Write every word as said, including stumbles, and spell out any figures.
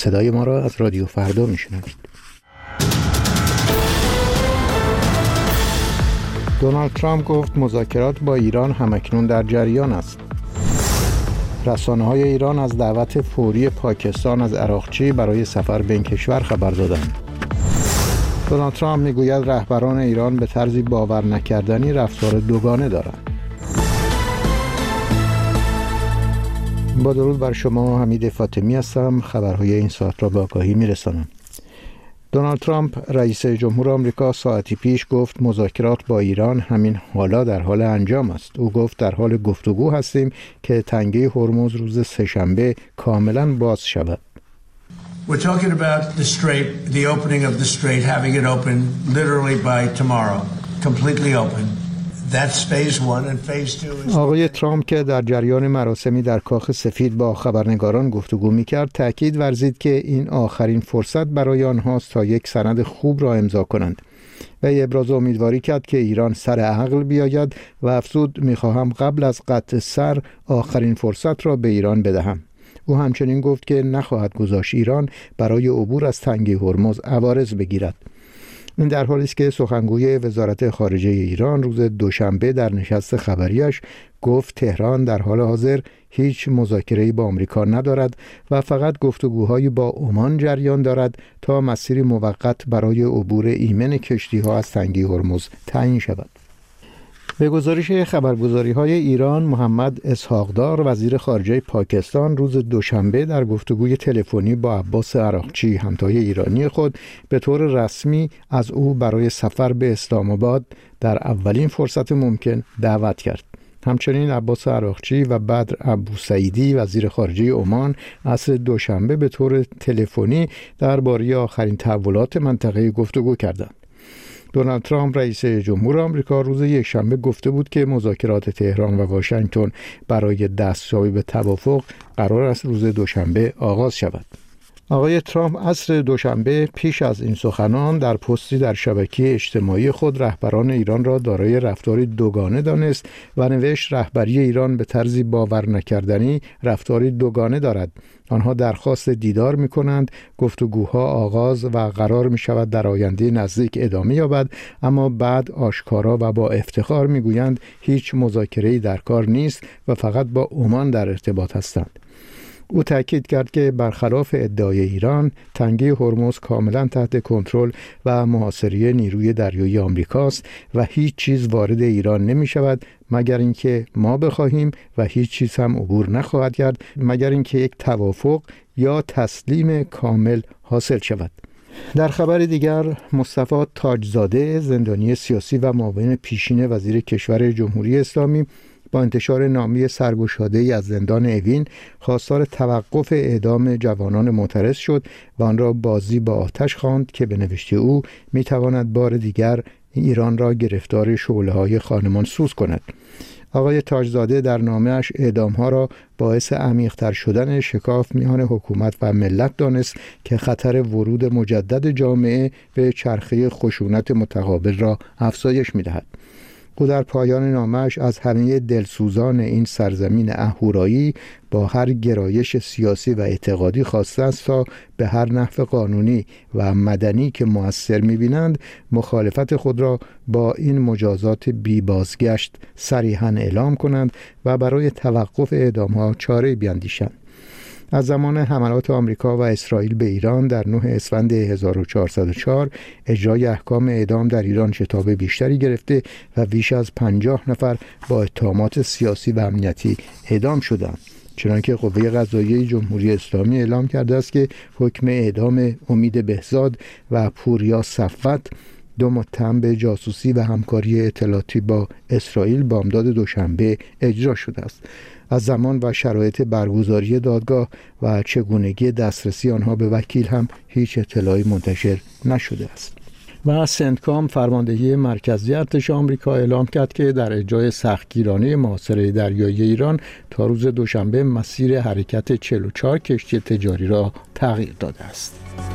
صدای ما را از رادیو فردا میشنوید. دونالد ترامپ گفت مذاکرات با ایران همکنون در جریان است. رسانه‌های ایران از دعوت فوری پاکستان از عراقچی برای سفر به این کشور خبر دادند. دونالد ترامپ میگوید رهبران ایران به طرزی باور نکردنی رفتار دوگانه دارند. با درود بر شما، حمید فاطمی هستم. خبرهای این ساعت را به آگاهی میرسانم. دونالد ترامپ رئیس جمهور آمریکا ساعتی پیش گفت مذاکرات با ایران همین حالا در حال انجام است. او گفت در حال گفتگو هستیم که تنگه هرمز روز سه‌شنبه کاملا باز شود. We're talking about the strait, the opening of the strait, having it open literally by tomorrow, completely open. That's phase one and phase two is... آقای ترامپ که در جریان مراسمی در کاخ سفید با خبرنگاران گفتگو می‌کرد، تأکید ورزید که این آخرین فرصت برای آنهاست تا یک سند خوب را امضا کنند. و ابراز امیدواری کرد که ایران سر عقل بیاید و افزود می‌خواهم قبل از قطع سر آخرین فرصت را به ایران بدهم. او همچنین گفت که نخواهد گذاشت ایران برای عبور از تنگه هرمز عوارض بگیرد. این در حالی است که سخنگوی وزارت خارجه ایران روز دوشنبه در نشست خبریش گفت تهران در حال حاضر هیچ مذاکره‌ای با آمریکا ندارد و فقط گفتگوهایی با عمان جریان دارد تا مسیری موقت برای عبور ایمن کشتی‌ها از تنگه هرمز تعیین شود. به گزارش خبرگزاری‌های ایران، محمد اسحاقدار وزیر خارجه پاکستان روز دوشنبه در گفتگوی تلفنی با عباس عراقچی همتای ایرانی خود به طور رسمی از او برای سفر به اسلام آباد در اولین فرصت ممکن دعوت کرد. همچنین عباس عراقچی و بدر ابوسعیدی وزیر خارجه عمان عصر دوشنبه به طور تلفنی درباره آخرین تحولات منطقه گفتگو کردند. دونالد ترامپ رئیس جمهور آمریکا روز یکشنبه گفته بود که مذاکرات تهران و واشنگتن برای دستیابی به توافق قرار است روز دوشنبه آغاز شود. آقای ترامپ عصر دوشنبه پیش از این سخنان در پستی در شبکه اجتماعی خود رهبران ایران را دارای رفتاری دوگانه دانست و نوشت رهبری ایران به طرزی باور نکردنی رفتاری دوگانه دارد. آنها درخواست دیدار می کنند، گفتگوها آغاز و قرار می شود در آینده نزدیک ادامه یابد، اما بعد آشکارا و با افتخار می گویند هیچ مذاکره‌ای در کار نیست و فقط با عمان در ارتباط هستند. او تأکید کرد که برخلاف ادعای ایران، تنگه هرمز کاملا تحت کنترل و محاصره نیروی دریایی آمریکاست و هیچ چیز وارد ایران نمی شود مگر اینکه ما بخواهیم و هیچ چیز هم عبور نخواهد کرد مگر اینکه یک توافق یا تسلیم کامل حاصل شود. در خبر دیگر، مصطفی تاجزاده زندانی سیاسی و معاون پیشین وزیر کشور جمهوری اسلامی با انتشار نامه سرگشاده‌ای از زندان اوین خواستار توقف اعدام جوانان معترض شد و آن را بازی با آتش خواند که به نوشته او می‌تواند بار دیگر ایران را گرفتار شعله‌های خانمانسوز کند. آقای تاجزاده در نامه‌اش اعدام‌ها را باعث عمیق‌تر شدن شکاف میان حکومت و ملت دانست که خطر ورود مجدد جامعه به چرخه خشونت متقابل را افزایش می‌دهد. او در پایان نامه‌اش از همه دلسوزان این سرزمین اهورایی با هر گرایش سیاسی و اعتقادی خواسته است تا به هر نحو قانونی و مدنی که مؤثر می‌بینند مخالفت خود را با این مجازات بی بازگشت صریحاً اعلام کنند و برای توقف اعدام‌ها چاره‌ای بیندیشند. از زمان حملات آمریکا و اسرائیل به ایران در نه اسفند هزار و چهارصد و چهار اجرای احکام اعدام در ایران شتاب بیشتری گرفته و بیش از پنجاه نفر با اتهامات سیاسی و امنیتی اعدام شدند. چنانکه قوه قضاییه جمهوری اسلامی اعلام کرده است که حکم اعدام امید بهزاد و پوریا صفوت، دو متهم به جاسوسی و همکاری اطلاعاتی با اسرائیل، بامداد دوشنبه اجرا شده است. از زمان و شرایط برگزاری دادگاه و چگونگی دسترسی آنها به وکیل هم هیچ اطلاعی منتشر نشده است. و سنتکام فرماندهی مرکزی ارتش آمریکا اعلام کرد که در اجرای سختگیرانه محاصره دریایی ایران تا روز دوشنبه مسیر حرکت چهل و چهار کشتی تجاری را تغییر داده است.